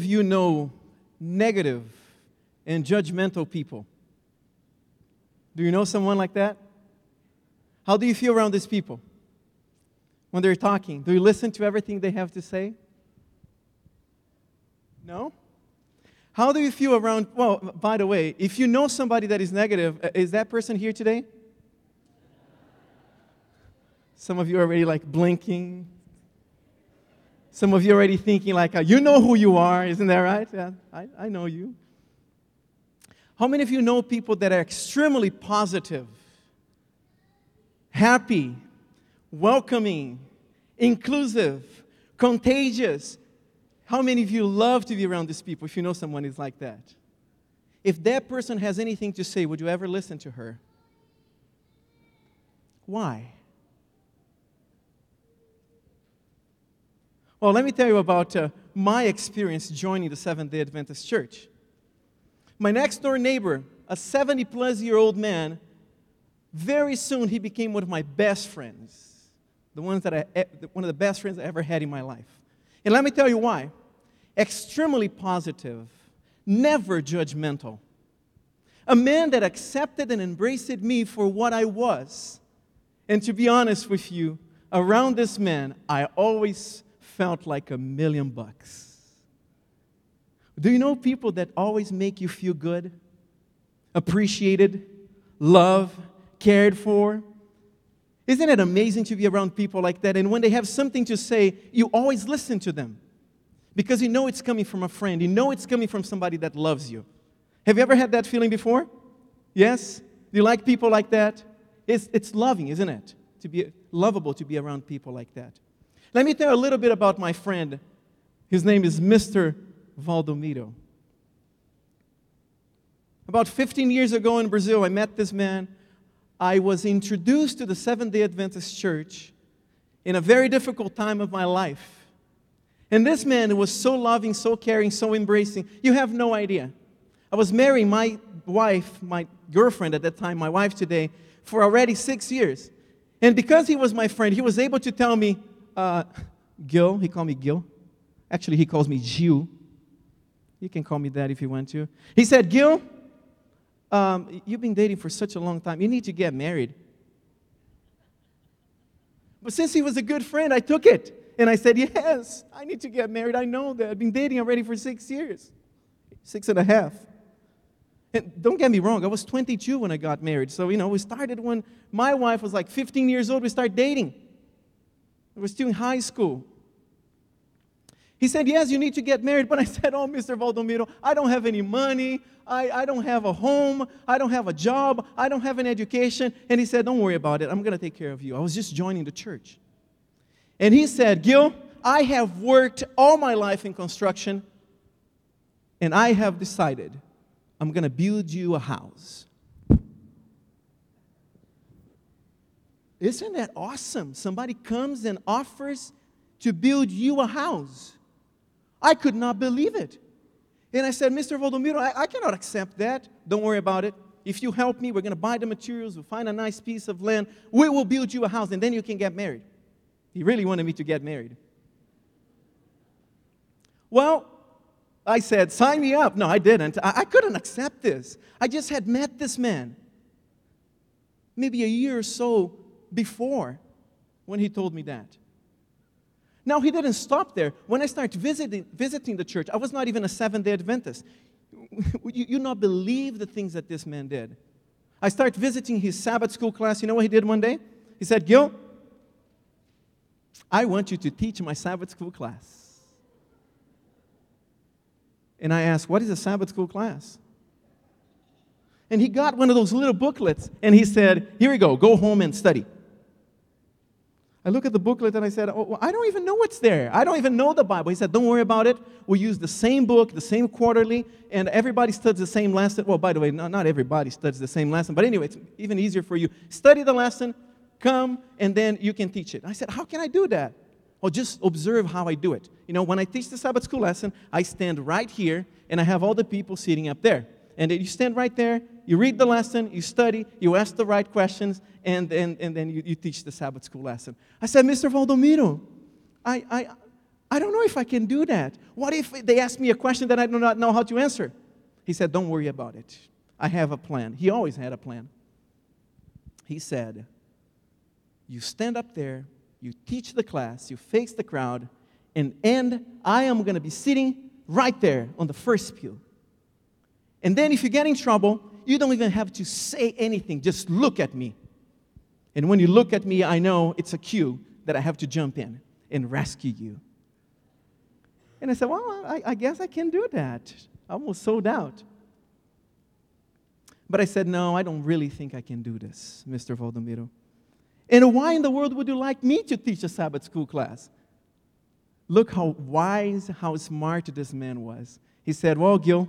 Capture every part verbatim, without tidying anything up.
of you know negative and judgmental people? Do you know someone like that? How do you feel around these people when they're talking? Do you listen to everything they have to say? No? How do you feel around, well, by the way, if you know somebody that is negative, is that person here today? Some of you are already like blinking. Some of you are already thinking like, you know who you are, isn't that right? Yeah, I, I know you. How many of you know people that are extremely positive, happy, welcoming, inclusive, contagious? How many of you love to be around these people if you know someone is like that? If that person has anything to say, would you ever listen to her? Why? Well, let me tell you about uh, my experience joining the Seventh-day Adventist Church. My next-door neighbor, a seventy-plus-year-old man, very soon he became one of my best friends, the ones that I, one of the best friends I ever had in my life. And let me tell you why. Extremely positive, never judgmental. A man that accepted and embraced me for what I was. And to be honest with you, around this man, I always felt like a million bucks. Do you know people that always make you feel good, appreciated, loved, cared for? Isn't it amazing to be around people like that? And when they have something to say, you always listen to them. Because you know it's coming from a friend. You know it's coming from somebody that loves you. Have you ever had that feeling before? Yes? Do you like people like that? It's, it's loving, isn't it? To be lovable to be around people like that. Let me tell you a little bit about my friend. His name is Mister Valdomiro. About fifteen years ago in Brazil, I met this man. I was introduced to the Seventh-day Adventist Church in a very difficult time of my life. And this man was so loving, so caring, so embracing. You have no idea. I was marrying my wife, my girlfriend at that time, my wife today, for already six years. And because he was my friend, he was able to tell me, uh, Gil, he called me Gil. Actually, he calls me Gil. You can call me that if you want to. He said, Gil, Um, you've been dating for such a long time. You need to get married. But since he was a good friend, I took it. And I said, yes, I need to get married. I know that. I've been dating already for six years. Six and a half. And don't get me wrong, I was twenty-two when I got married. So, you know, we started when my wife was like fifteen years old. We started dating. I was still in high school. He said, yes, you need to get married. But I said, oh, Mister Valdomiro, I don't have any money. I, I don't have a home. I don't have a job. I don't have an education. And he said, don't worry about it. I'm going to take care of you. I was just joining the church. And he said, Gil, I have worked all my life in construction, and I have decided I'm going to build you a house. Isn't that awesome? Somebody comes and offers to build you a house. I could not believe it. And I said, Mister Valdomiro, I, I cannot accept that. Don't worry about it. If you help me, we're going to buy the materials, we'll find a nice piece of land, we will build you a house, and then you can get married. He really wanted me to get married. Well, I said, sign me up. No, I didn't. I, I couldn't accept this. I just had met this man maybe a year or so before when he told me that. Now, he didn't stop there. When I started visiting, visiting the church, I was not even a Seventh-day Adventist. You, you not believe the things that this man did. I started visiting his Sabbath school class. You know what he did one day? He said, Gil, I want you to teach my Sabbath school class. And I asked, what is a Sabbath school class? And he got one of those little booklets, and he said, here we go, go home and study. I look at the booklet and I said, oh, I don't even know what's there. I don't even know the Bible. He said, don't worry about it. We use the same book, the same quarterly, and everybody studies the same lesson. Well, by the way, no, not everybody studies the same lesson. But anyway, it's even easier for you. Study the lesson, come, and then you can teach it. I said, how can I do that? Well, just observe how I do it. You know, when I teach the Sabbath school lesson, I stand right here, and I have all the people sitting up there. And then you stand right there, you read the lesson, you study, you ask the right questions, and, and, and then you, you teach the Sabbath school lesson. I said, Mister Valdomiro, I, I, I don't know if I can do that. What if they ask me a question that I do not know how to answer? He said, don't worry about it. I have a plan. He always had a plan. He said, you stand up there, you teach the class, you face the crowd, and, and I am going to be sitting right there on the first pew. And then if you get in trouble, you don't even have to say anything. Just look at me. And when you look at me, I know it's a cue that I have to jump in and rescue you. And I said, well, I, I guess I can do that. I almost sold out. But I said, no, I don't really think I can do this, Mister Valdomiro. And why in the world would you like me to teach a Sabbath school class? Look how wise, how smart this man was. He said, well, Gil,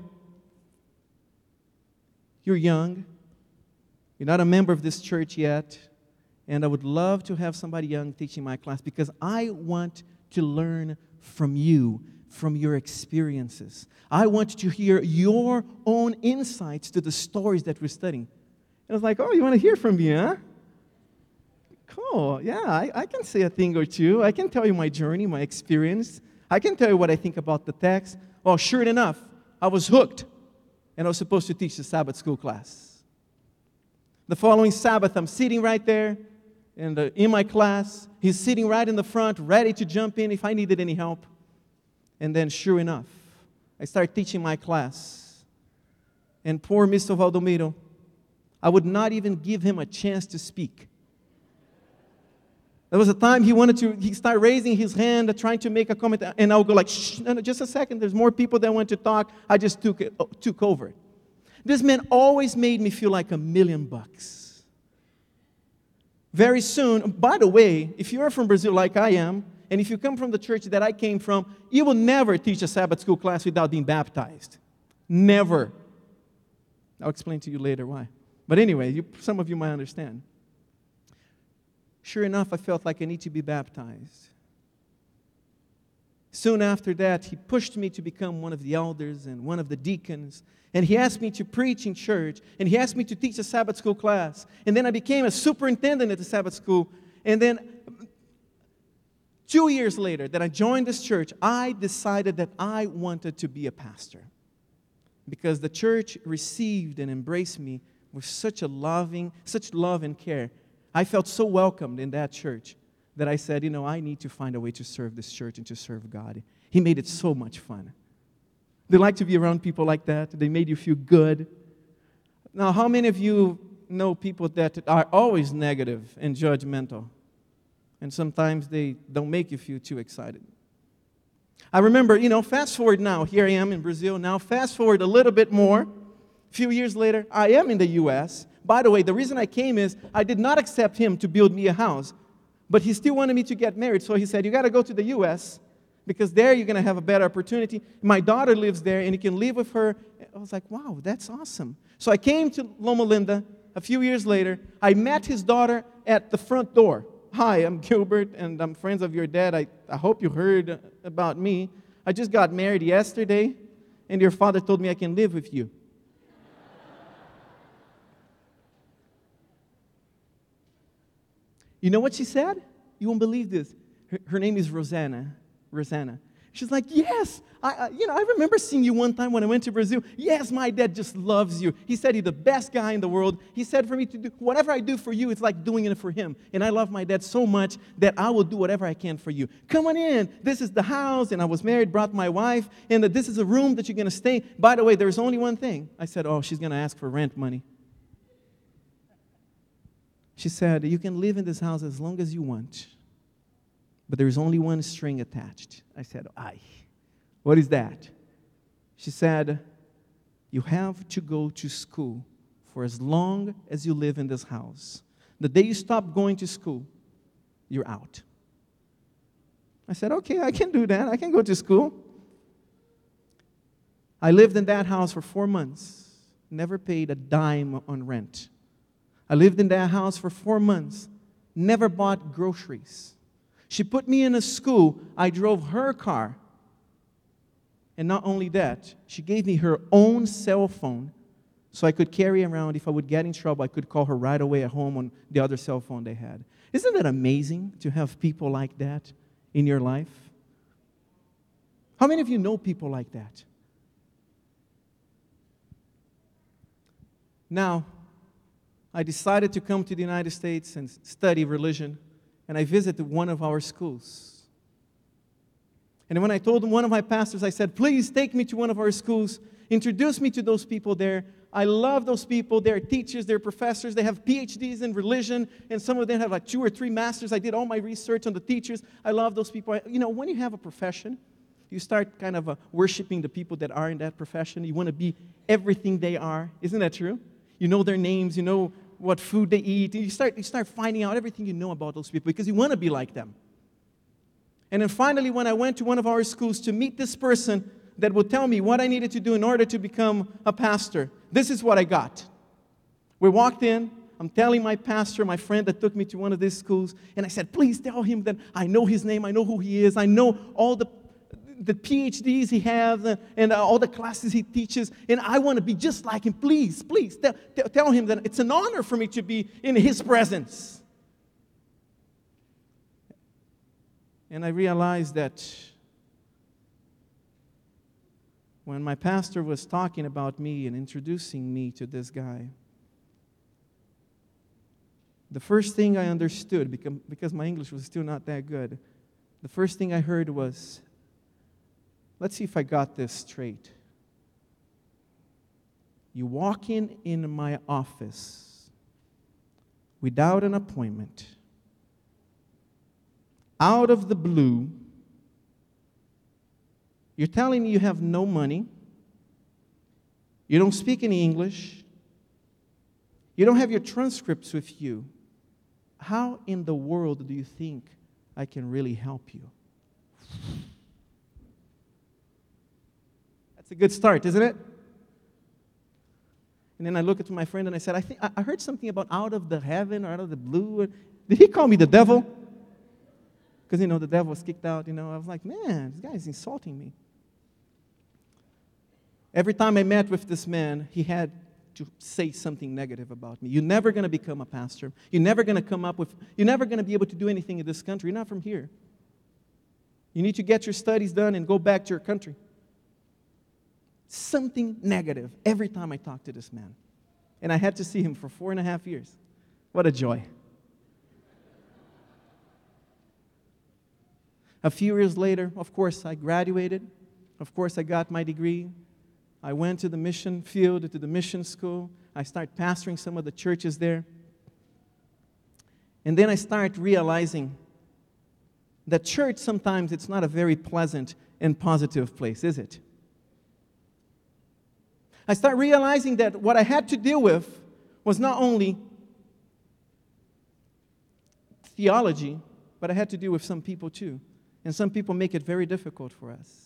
you're young. You're not a member of this church yet. And I would love to have somebody young teaching my class because I want to learn from you, from your experiences. I want to hear your own insights to the stories that we're studying. And I was like, oh, you want to hear from me, huh? Cool. Yeah, I, I can say a thing or two. I can tell you my journey, my experience. I can tell you what I think about the text. Well, sure enough, I was hooked, and I was supposed to teach the Sabbath school class. The following Sabbath, I'm sitting right there in, the, in my class. He's sitting right in the front, ready to jump in if I needed any help. And then, sure enough, I started teaching my class. And poor Mister Valdomiro, I would not even give him a chance to speak. There was a time he wanted to, he started raising his hand, trying to make a comment, and I would go like, shh, no, no, just a second, there's more people that want to talk. I just took it, took over. This man always made me feel like a million bucks. Very soon, by the way, if you're from Brazil like I am, and if you come from the church that I came from, you will never teach a Sabbath school class without being baptized. Never. I'll explain to you later why. But anyway, you, some of you might understand. Sure enough, I felt like I need to be baptized. Soon after that, he pushed me to become one of the elders and one of the deacons. And he asked me to preach in church. And he asked me to teach a Sabbath school class. And then I became a superintendent at the Sabbath school. And then two years later that I joined this church, I decided that I wanted to be a pastor. Because the church received and embraced me with such a loving, such love and care. I felt so welcomed in that church that I said, you know, I need to find a way to serve this church and to serve God. He made it so much fun. They like to be around people like that. They made you feel good. Now, how many of you know people that are always negative and judgmental? And sometimes they don't make you feel too excited. I remember, you know, fast forward now. Here I am in Brazil now. Fast forward a little bit more. A few years later, I am in the U S By the way, the reason I came is I did not accept him to build me a house. But he still wanted me to get married. So he said, you got to go to the U S because there you're going to have a better opportunity. My daughter lives there and you can live with her. I was like, wow, that's awesome. So I came to Loma Linda a few years later. I met his daughter at the front door. Hi, I'm Gilbert and I'm friends of your dad. I, I hope you heard about me. I just got married yesterday and your father told me I can live with you. You know what she said? You won't believe this. Her, her name is Rosanna. Rosanna. She's like, yes, I, I, you know, I remember seeing you one time when I went to Brazil. Yes, my dad just loves you. He said he's the best guy in the world. He said for me to do whatever I do for you, it's like doing it for him. And I love my dad so much that I will do whatever I can for you. Come on in. This is the house, and I was married, brought my wife, and this is a room that you're going to stay. By the way, there's only one thing. I said, oh, she's going to ask for rent money. She said, you can live in this house as long as you want, but there's only one string attached. I said, aye, what is that? She said, you have to go to school for as long as you live in this house. The day you stop going to school, you're out. I said, okay, I can do that. I can go to school. I lived in that house for four months, never paid a dime on rent. I lived in that house for four months, never bought groceries. She put me in a school. I drove her car. And not only that, she gave me her own cell phone so I could carry around. If I would get in trouble, I could call her right away at home on the other cell phone they had. Isn't that amazing to have people like that in your life? How many of you know people like that? Now, I decided to come to the United States and study religion, and I visited one of our schools. And when I told one of my pastors, I said, please take me to one of our schools, introduce me to those people there. I love those people. They're teachers, they're professors, they have P H Ds in religion, and some of them have like two or three masters. I did all my research on the teachers. I love those people. I, you know, when you have a profession, you start kind of uh, worshiping the people that are in that profession. You want to be everything they are. Isn't that true? You know their names, you know what food they eat. You start, you start finding out everything you know about those people because you want to be like them. And then finally, when I went to one of our schools to meet this person that would tell me what I needed to do in order to become a pastor, this is what I got. We walked in. I'm telling my pastor, my friend that took me to one of these schools, and I said, please tell him that I know his name, I know who he is, I know all the, the P H Ds he has, and, and all the classes he teaches, and I want to be just like him. Please, please, tell, tell him that it's an honor for me to be in his presence. And I realized that when my pastor was talking about me and introducing me to this guy, the first thing I understood, because, because my English was still not that good, the first thing I heard was, let's see if I got this straight. You walk in in my office without an appointment, out of the blue. You're telling me you have no money. You don't speak any English. You don't have your transcripts with you. How in the world do you think I can really help you? That's a good start, isn't it? And then I looked at my friend and I said, I think I heard something about out of the heaven or out of the blue. Did he call me the devil? Because, you know, the devil was kicked out, you know. I was like, man, this guy is insulting me. Every time I met with this man, he had to say something negative about me. You're never going to become a pastor. You're never going to come up with, you're never going to be able to do anything in this country. You're not from here. You need to get your studies done and go back to your country. Something negative every time I talked to this man. And I had to see him for four and a half years. What a joy. A few years later, of course, I graduated. Of course, I got my degree. I went to the mission field, to the mission school. I started pastoring some of the churches there. And then I started realizing that church sometimes it's not a very pleasant and positive place, is it? I started realizing that what I had to deal with was not only theology, but I had to deal with some people too. And some people make it very difficult for us.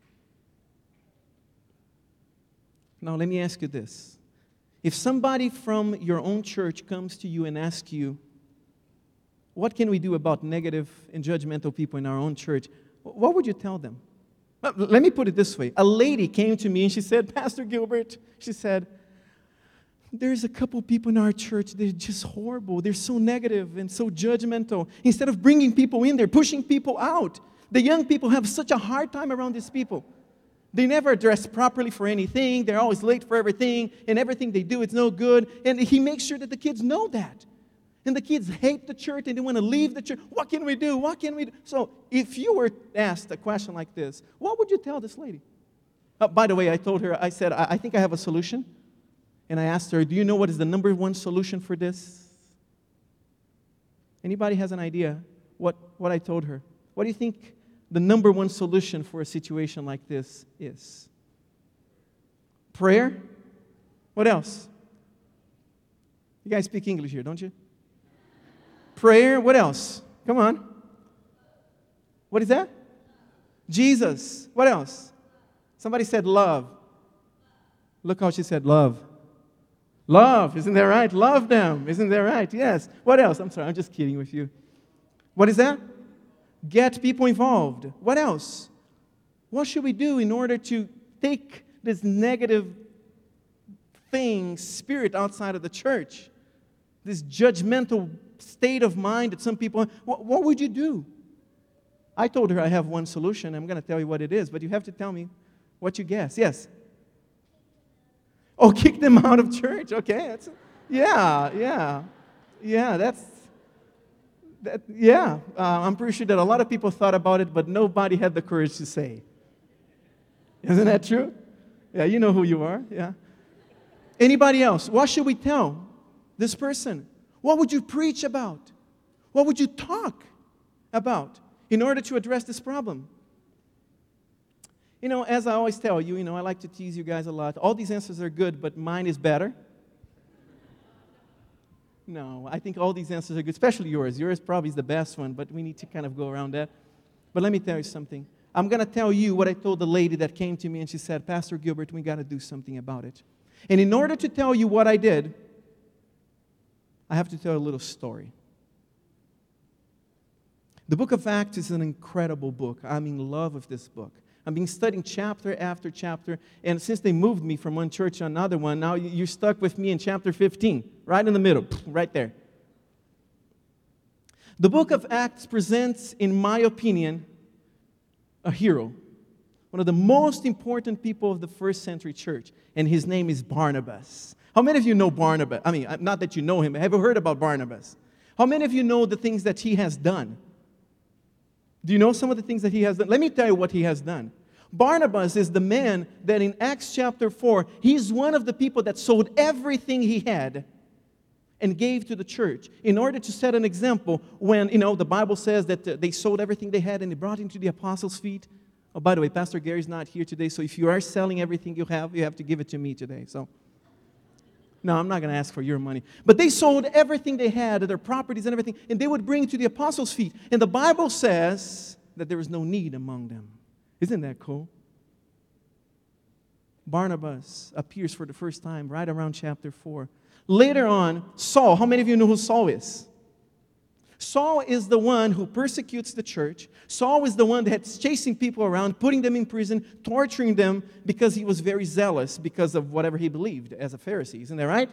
Now, let me ask you this. If somebody from your own church comes to you and asks you, what can we do about negative and judgmental people in our own church? What would you tell them? Let me put it this way. A lady came to me and she said, Pastor Gilbert, she said, there's a couple people in our church, they're just horrible. They're so negative and so judgmental. Instead of bringing people in, they're pushing people out. The young people have such a hard time around these people. They never dress properly for anything. They're always late for everything. And everything they do, it's no good. And he makes sure that the kids know that. And the kids hate the church and they want to leave the church. What can we do? What can we do? So if you were asked a question like this, what would you tell this lady? Uh, by the way, I told her, I said, I, I think I have a solution. And I asked her, do you know what is the number one solution for this? Anybody has an idea what, what I told her? What do you think the number one solution for a situation like this is? Prayer? What else? You guys speak English here, don't you? Prayer? What else? Come on. What is that? Jesus. What else? Somebody said love. Look how she said love. Love, isn't that right? Love them, isn't that right? Yes. What else? I'm sorry, I'm just kidding with you. What is that? Get people involved. What else? What should we do in order to take this negative thing, spirit outside of the church? This judgmental state of mind that some people, what, what would you do? I told her I have one solution. I'm going to tell you what it is, but you have to tell me what you guess. Yes? Oh, kick them out of church. Okay. That's, yeah, yeah. Yeah, that's, that, yeah. Uh, I'm pretty sure that a lot of people thought about it, but nobody had the courage to say. Isn't that true? Yeah, you know who you are. Yeah. Anybody else? What should we tell this person? What would you preach about? What would you talk about in order to address this problem? You know, as I always tell you, you know, I like to tease you guys a lot. All these answers are good, but mine is better. No, I think all these answers are good, especially yours. Yours probably is the best one, but we need to kind of go around that. But let me tell you something. I'm going to tell you what I told the lady that came to me and she said, Pastor Gilbert, we got to do something about it. And in order to tell you what I did, I have to tell a little story. The book of Acts is an incredible book. I'm in love with this book. I've been studying chapter after chapter, and since they moved me from one church to another one, now you're stuck with me in chapter fifteen, right in the middle, right there. The book of Acts presents, in my opinion, a hero, one of the most important people of the first century church, and his name is Barnabas. How many of you know Barnabas? I mean, not that you know him, but have you heard about Barnabas? How many of you know the things that he has done? Do you know some of the things that he has done? Let me tell you what he has done. Barnabas is the man that in Acts chapter four, he's one of the people that sold everything he had and gave to the church in order to set an example when, you know, the Bible says that uh, they sold everything they had and they brought it to the apostles' feet. Oh, by the way, Pastor Gary's not here today, so if you are selling everything you have, you have to give it to me today. So, no, I'm not going to ask for your money. But they sold everything they had, their properties and everything, and they would bring it to the apostles' feet. And the Bible says that there was no need among them. Isn't that cool? Barnabas appears for the first time right around chapter four. Later on, Saul, how many of you know who Saul is? Saul is the one who persecutes the church. Saul is the one that's chasing people around, putting them in prison, torturing them because he was very zealous because of whatever he believed as a Pharisee. Isn't that right?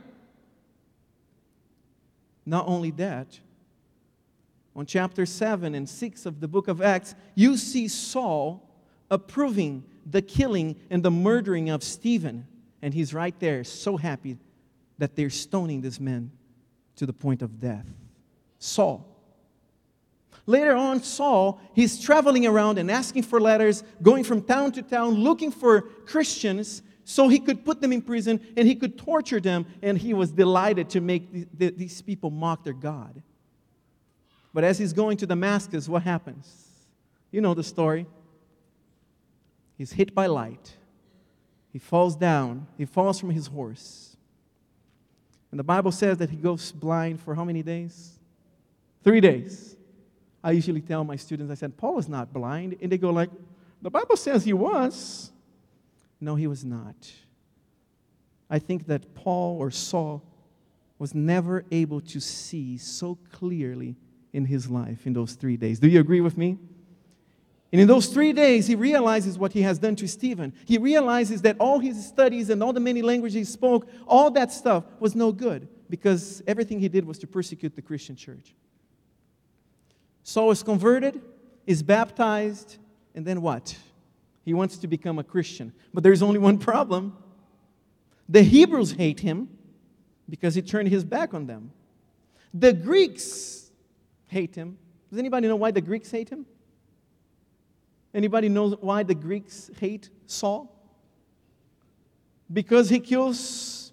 Not only that, on chapter seven and six of the book of Acts, you see Saul approving the killing and the murdering of Stephen. And he's right there, so happy that they're stoning this man to the point of death. Saul. Later on, Saul, he's traveling around and asking for letters, going from town to town, looking for Christians so he could put them in prison and he could torture them, and he was delighted to make the, the, these people mock their God. But as he's going to Damascus, what happens? You know the story. He's hit by light. He falls down. He falls from his horse. And the Bible says that he goes blind for how many days? Three days. I usually tell my students, I said, Paul is not blind. And they go like, the Bible says he was. No, he was not. I think that Paul or Saul was never able to see so clearly in his life in those three days. Do you agree with me? And in those three days, he realizes what he has done to Stephen. He realizes that all his studies and all the many languages he spoke, all that stuff was no good because everything he did was to persecute the Christian church. Saul is converted, is baptized, and then what? He wants to become a Christian. But there's only one problem. The Hebrews hate him because he turned his back on them. The Greeks hate him. Does anybody know why the Greeks hate him? Anybody knows why the Greeks hate Saul? Because he kills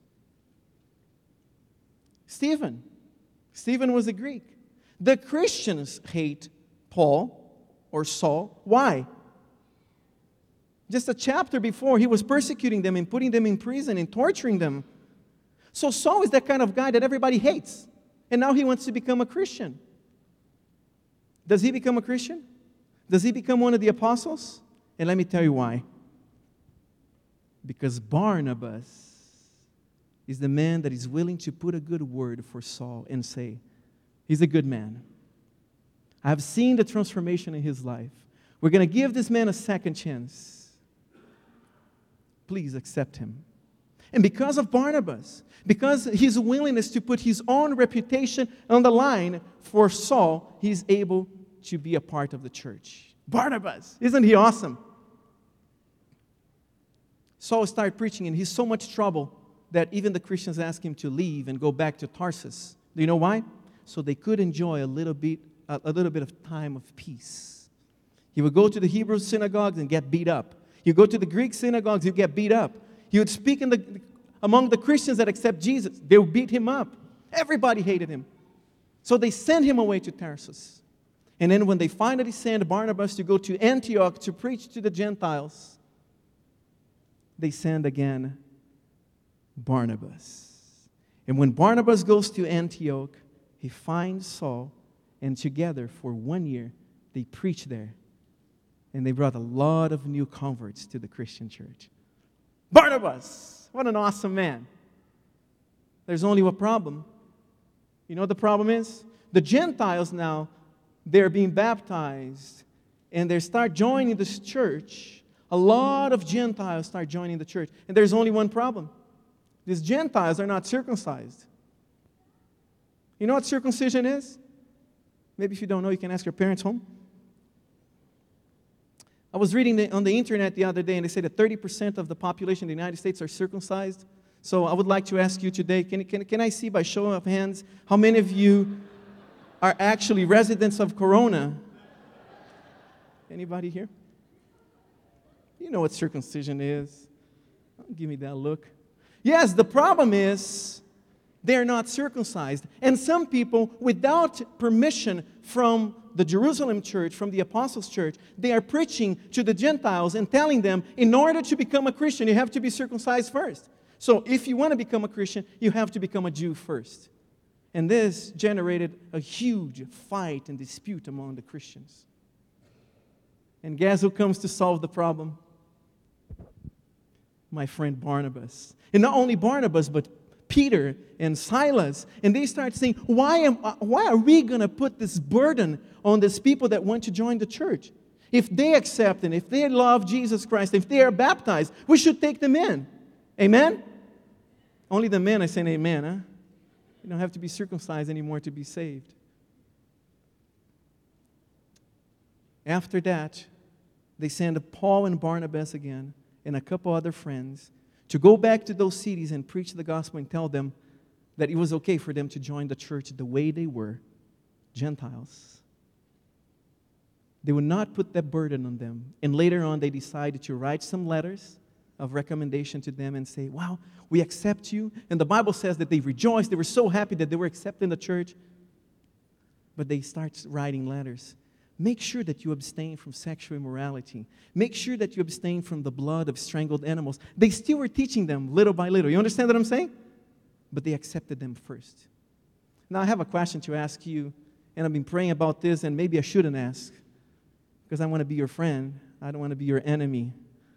Stephen. Stephen was a Greek. The Christians hate Paul or Saul. Why? Just a chapter before, he was persecuting them and putting them in prison and torturing them. So Saul is that kind of guy that everybody hates. And now he wants to become a Christian. Does he become a Christian? Does he become one of the apostles? And let me tell you why. Because Barnabas is the man that is willing to put a good word for Saul and say, he's a good man. I have seen the transformation in his life. We're going to give this man a second chance. Please accept him. And because of Barnabas, because his willingness to put his own reputation on the line for Saul, he's able to be a part of the church. Barnabas, isn't he awesome? Saul started preaching, and he's so much trouble that even the Christians asked him to leave and go back to Tarsus. Do you know why? So they could enjoy a little bit, a, a little bit of time of peace. He would go to the Hebrew synagogues and get beat up. You go to the Greek synagogues, you get beat up. He would speak in the, among the Christians that accept Jesus. They would beat him up. Everybody hated him. So they sent him away to Tarsus. And then when they finally sent Barnabas to go to Antioch to preach to the Gentiles, they send again Barnabas. And when Barnabas goes to Antioch, he finds Saul, and together for one year, they preach there. And they brought a lot of new converts to the Christian church. Barnabas, what an awesome man. There's only one problem. You know what the problem is? The Gentiles now, they're being baptized, and they start joining this church. A lot of Gentiles start joining the church. And there's only one problem. These Gentiles are not circumcised. You know what circumcision is? Maybe if you don't know, you can ask your parents home. I was reading the, on the internet the other day, and they said that thirty percent of the population in the United States are circumcised. So I would like to ask you today, can, can, can I see by show of hands how many of you are actually residents of Corona? Anybody here? You know what circumcision is. Don't give me that look. Yes, the problem is they're not circumcised. And some people, without permission from the Jerusalem church, from the Apostles' church, they are preaching to the Gentiles and telling them, in order to become a Christian, you have to be circumcised first. So if you want to become a Christian, you have to become a Jew first. And this generated a huge fight and dispute among the Christians. And guess who comes to solve the problem? My friend Barnabas. And not only Barnabas, but Peter and Silas. And they start saying, why, am, why are we going to put this burden on these people that want to join the church? If they accept and if they love Jesus Christ, if they are baptized, we should take them in. Amen? Only the men are saying amen, huh? You don't have to be circumcised anymore to be saved. After that, they send Paul and Barnabas again and a couple other friends to go back to those cities and preach the gospel and tell them that it was okay for them to join the church the way they were, Gentiles. They would not put that burden on them. And later on, they decided to write some letters of recommendation to them and say, wow, we accept you. And the Bible says that they rejoiced. They were so happy that they were accepted in the church. But they start writing letters. Make sure that you abstain from sexual immorality. Make sure that you abstain from the blood of strangled animals. They still were teaching them little by little. You understand what I'm saying? But they accepted them first. Now, I have a question to ask you, and I've been praying about this, and maybe I shouldn't ask, because I want to be your friend. I don't want to be your enemy.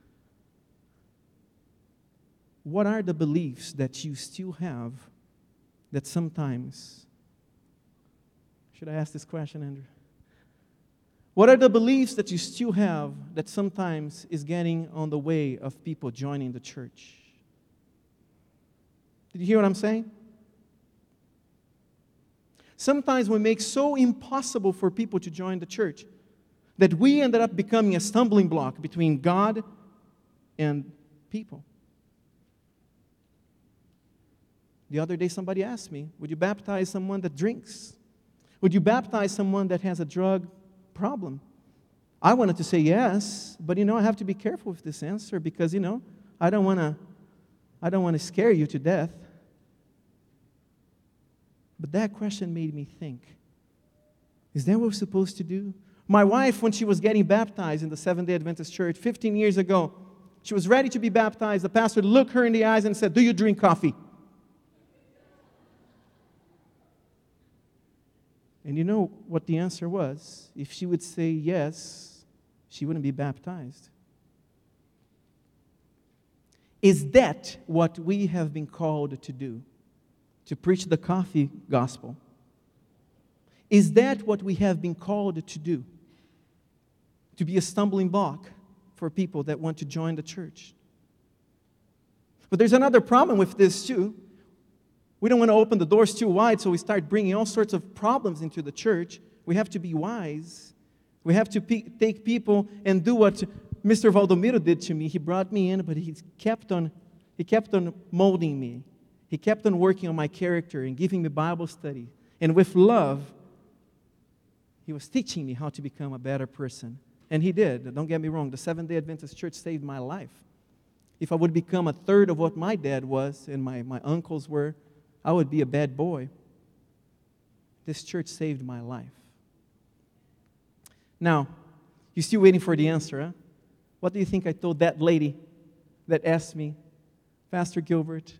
What are the beliefs that you still have that sometimes... Should I ask this question, Andrew? What are the beliefs that you still have that sometimes is getting on the way of people joining the church? Did you hear what I'm saying? Sometimes we make so impossible for people to join the church that we ended up becoming a stumbling block between God and people. The other day somebody asked me, would you baptize someone that drinks? Would you baptize someone that has a drug problem? I wanted to say yes, but you know, I have to be careful with this answer because, you know, I don't want to I don't want to scare you to death. But that question made me think, is that what we're supposed to do? My wife, when she was getting baptized in the Seventh-day Adventist Church fifteen years ago, she was ready to be baptized. The pastor looked her in the eyes and said, do you drink coffee? And you know what the answer was? If she would say yes, she wouldn't be baptized. Is that what we have been called to do? To preach the coffee gospel? Is that what we have been called to do? To be a stumbling block for people that want to join the church? But there's another problem with this too. We don't want to open the doors too wide, so we start bringing all sorts of problems into the church. We have to be wise We have to pe- take people and do what Mister Valdomiro did to me. He brought me in, but he kept on, he kept on molding me. He kept on working on my character and giving me Bible study. And with love, he was teaching me how to become a better person. And he did. Don't get me wrong. The Seventh-day Adventist Church saved my life. If I would become a third of what my dad was and my, my uncles were, I would be a bad boy. This church saved my life. Now, you're still waiting for the answer, huh? What do you think I told that lady that asked me, Pastor Gilbert,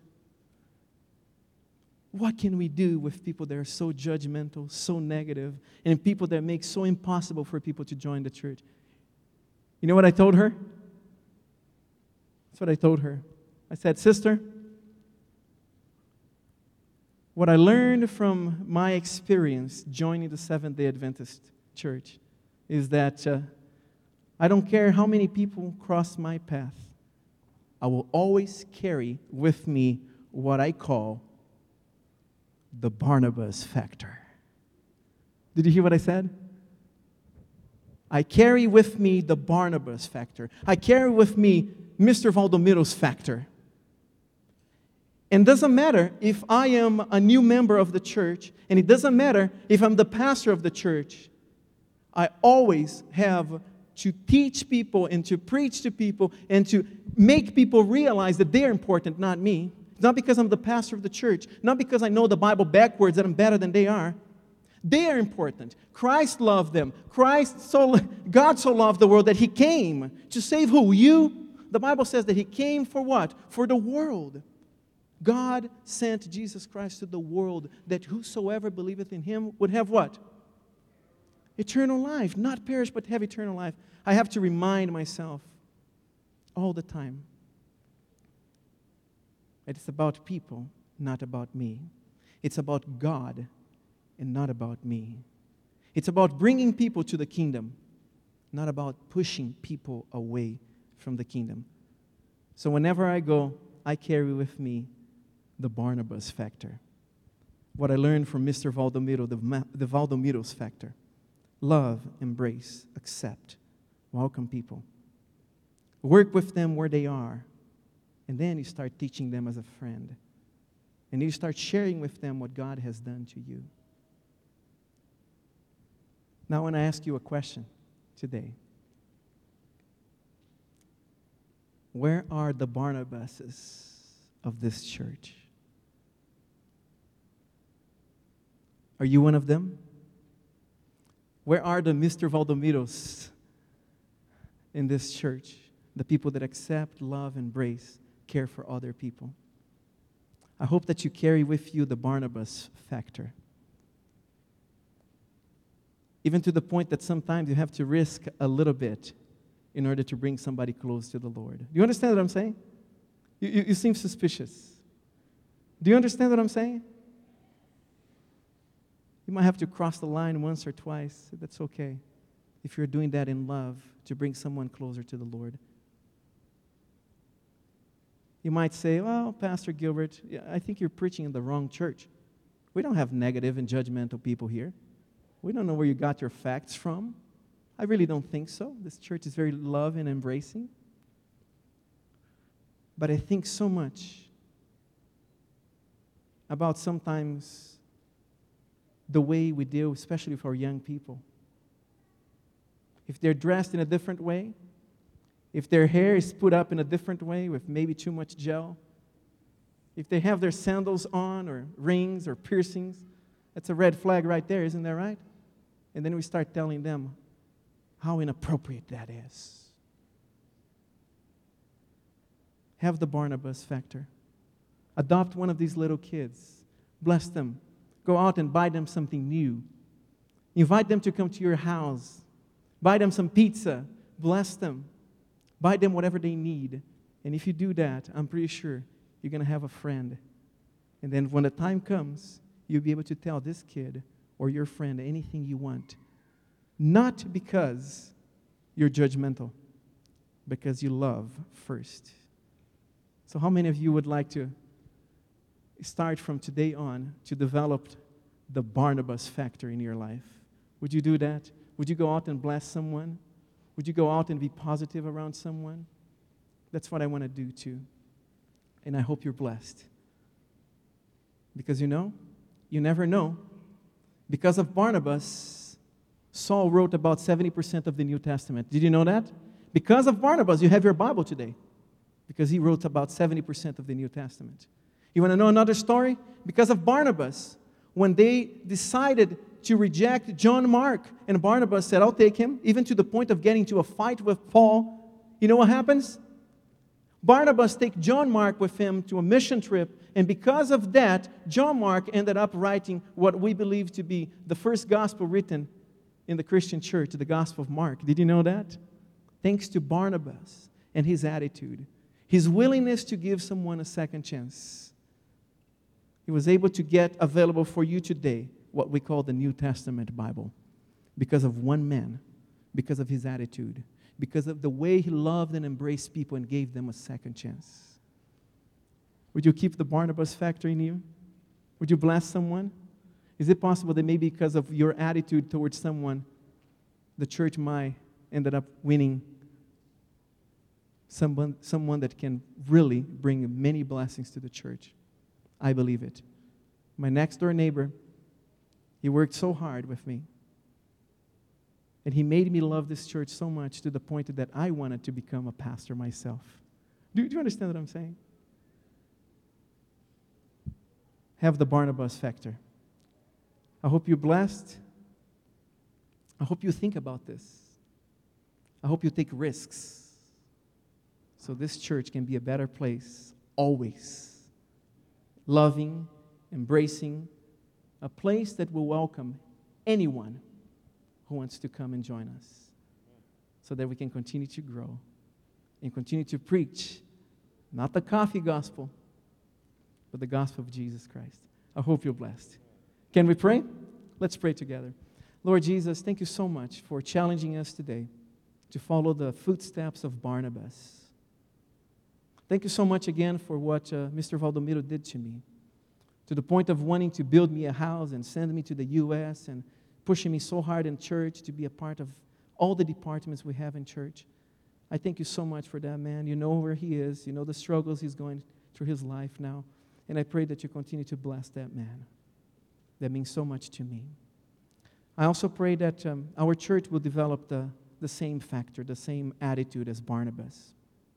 what can we do with people that are so judgmental, so negative, and people that make so impossible for people to join the church? You know what I told her? That's what I told her. I said, sister, what I learned from my experience joining the Seventh-day Adventist Church is that uh, I don't care how many people cross my path, I will always carry with me what I call the Barnabas factor. Did you hear what I said? I carry with me the Barnabas factor. I carry with me Mister Valdomiro's factor. And it doesn't matter if I am a new member of the church, and it doesn't matter if I'm the pastor of the church, I always have to teach people and to preach to people and to make people realize that they're important, not me. Not because I'm the pastor of the church, not because I know the Bible backwards that I'm better than they are. They are important. Christ loved them. Christ so God so loved the world that He came to save who? You? The Bible says that He came for what? For the world. God sent Jesus Christ to the world that whosoever believeth in Him would have what? Eternal life. Not perish, but have eternal life. I have to remind myself all the time. It's about people, not about me. It's about God and not about me. It's about bringing people to the kingdom, not about pushing people away from the kingdom. So whenever I go, I carry with me the Barnabas factor. What I learned from Mister Valdomiro, the, the Valdomiro's factor. Love, embrace, accept, welcome people. Work with them where they are. And then you start teaching them as a friend. And you start sharing with them what God has done to you. Now I want to ask you a question today. Where are the Barnabases of this church? Are you one of them? Where are the Mister Valdomiros in this church? The people that accept, love, embrace, care for other people. I hope that you carry with you the Barnabas factor. Even to the point that sometimes you have to risk a little bit in order to bring somebody close to the Lord. Do you understand what I'm saying? You, you, you seem suspicious. Do you understand what I'm saying? You might have to cross the line once or twice. That's okay. If you're doing that in love to bring someone closer to the Lord. You might say, well, Pastor Gilbert, I think you're preaching in the wrong church. We don't have negative and judgmental people here. We don't know where you got your facts from. I really don't think so. This church is very love and embracing. But I think so much about sometimes the way we deal, especially with our young people. If they're dressed in a different way, if their hair is put up in a different way with maybe too much gel, if they have their sandals on or rings or piercings, that's a red flag right there, isn't that right? And then we start telling them how inappropriate that is. Have the Barnabas factor. Adopt one of these little kids. Bless them. Go out and buy them something new. Invite them to come to your house. Buy them some pizza. Bless them. Buy them whatever they need. And if you do that, I'm pretty sure you're going to have a friend. And then when the time comes, you'll be able to tell this kid or your friend anything you want. Not because you're judgmental, because you love first. So how many of you would like to start from today on to develop the Barnabas factor in your life? Would you do that? Would you go out and bless someone? Would you go out and be positive around someone? That's what I want to do too. And I hope you're blessed. Because you know, you never know. Because of Barnabas, Saul wrote about seventy percent of the New Testament. Did you know that? Because of Barnabas, you have your Bible today. Because he wrote about seventy percent of the New Testament. You want to know another story? Because of Barnabas, when they decided to reject John Mark, and Barnabas said, I'll take him, even to the point of getting to a fight with Paul, you know what happens? Barnabas takes John Mark with him to a mission trip, and because of that, John Mark ended up writing what we believe to be the first gospel written in the Christian church, the Gospel of Mark. Did you know that? Thanks to Barnabas and his attitude, his willingness to give someone a second chance. He was able to get available for you today what we call the New Testament Bible because of one man, because of his attitude, because of the way he loved and embraced people and gave them a second chance. Would you keep the Barnabas factor in you? Would you bless someone? Is it possible that maybe because of your attitude towards someone, the church might ended up winning someone, someone that can really bring many blessings to the church? I believe it. My next door neighbor, he worked so hard with me. And he made me love this church so much to the point that I wanted to become a pastor myself. Do, do you understand what I'm saying? Have the Barnabas factor. I hope you're blessed. I hope you think about this. I hope you take risks so this church can be a better place always. Loving, embracing, a place that will welcome anyone who wants to come and join us so that we can continue to grow and continue to preach not the coffee gospel, but the gospel of Jesus Christ. I hope you're blessed. Can we pray? Let's pray together. Lord Jesus, thank you so much for challenging us today to follow the footsteps of Barnabas. Thank you so much again for what uh, Mister Valdomiro did to me, to the point of wanting to build me a house and send me to the U S and pushing me so hard in church to be a part of all the departments we have in church. I thank you so much for that, man. You know where he is. You know the struggles he's going through his life now. And I pray that you continue to bless that man. That means so much to me. I also pray that um, our church will develop the, the same factor, the same attitude as Barnabas.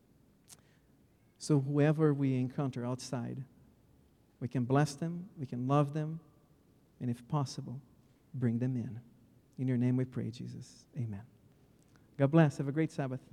So whoever we encounter outside, we can bless them, we can love them, and if possible, bring them in. In your name we pray, Jesus. Amen. God bless. Have a great Sabbath.